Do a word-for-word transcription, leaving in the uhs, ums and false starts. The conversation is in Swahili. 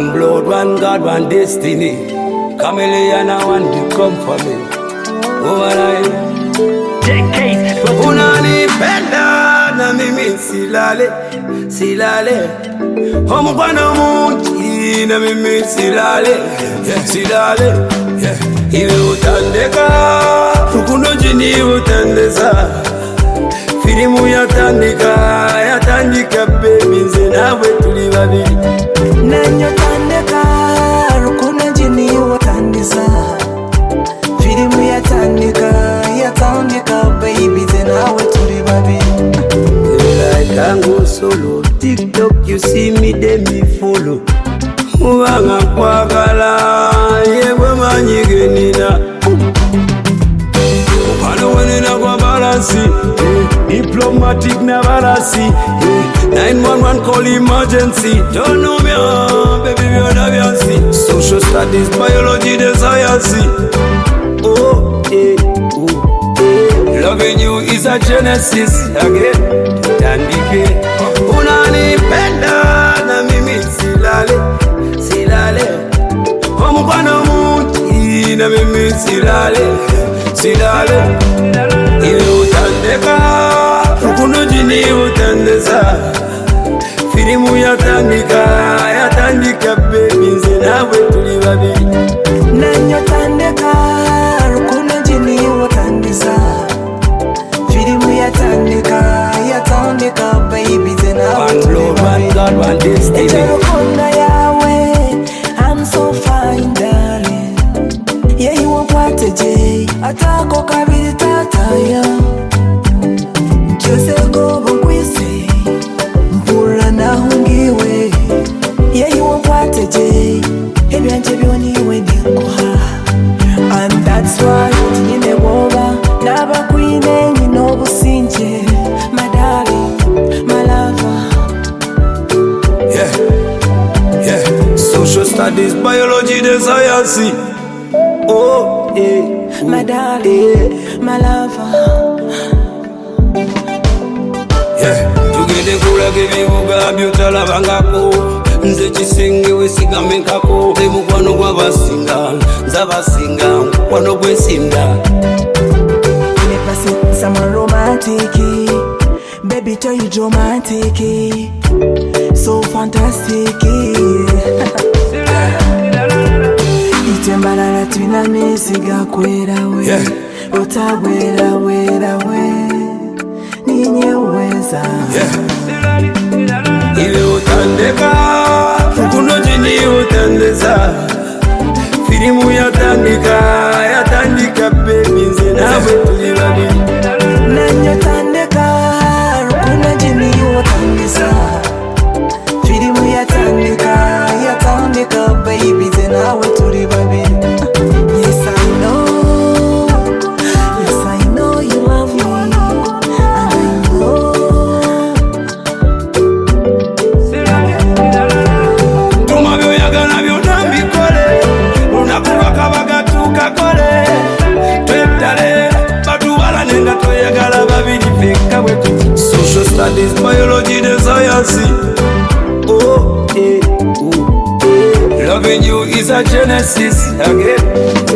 One blood, one God, one destiny. Chameleon, I want to come for me. Overnight. Unanipenda na mimi silale, silale. Omupano mungi na mimi silale, silale. Iwe utandeka, rukundo jini utandeza. Filimu yatandika, yatandika baby nze nawe tuli babiri. Nanyo tandeka, rukundo jini utandeza. Filimu yatandika, yatandika baby nze nawe tuli babiri. Like I go solo, TikTok you see me then me follow. Uwanga kwagala, yewe manyige nina. Upano wenina kwa balasi, diplomatic na balasi. nine one one call emergency. Don't know me, baby, we are the social studies, biology, the science. Oh, eh, oh, eh. Loving you is a genesis again. Tandike, unanipenda na mimi silale, silale. Omupano mungi na mimi silale, silale. Iwe utandeka, rukundo jini utandeza. Filimu yatandika, yatandika baby nze nawe tuli babiri. Nanyo tandeka, rukundo jini utandeza. Filimu yatandika, yatandika baby nze nawe One blood, one God, one destiny. Eterukonda yawe, I'm so fine darling. Yeah, you want what to J. Atako kabiri tataya. Jose go bonkwisi. Mpura na hungiwe. Yeah, you want what to J. Hebi anje bioni we nikuha. And that's why tinyine woba. Naba kuine ngino businje. My darling, my lover. Yeah, yeah. Social studies, biology, the science. Oh, yeah. My darling, my lover. Yeah, tugende kula kebibuga byotala bangako. Nze kisenge wesigame nkako. Nze mukwano gwabasinga, nzabasinga, mukwano gwesinda. Never seen someone romantic. Baby, tell you dramatic. So fantastic. Itembalala twina mesiga kwera we. Yeah. Otagwera wera we. Ninye weza. Yeah. Iwe utandeka, rukundo jini utandeza. Filimu yatandika, yatandika baby nze nawe tuli babiri. Nanyo tandeka, rukundo jini utandeza. Filimu yatandika, yatandika baby nze nawe tuli babiri. Yes I know, yes I know you love me, and I know. Tuma byoyagala byonna mbikole, lunakuba kabagatuka kole. Twetale, batubala nenga tweyagala babiri feka bwetu. Social studies, biology, the science. Oh, eh, oh, eh. Loving you is a genesis again.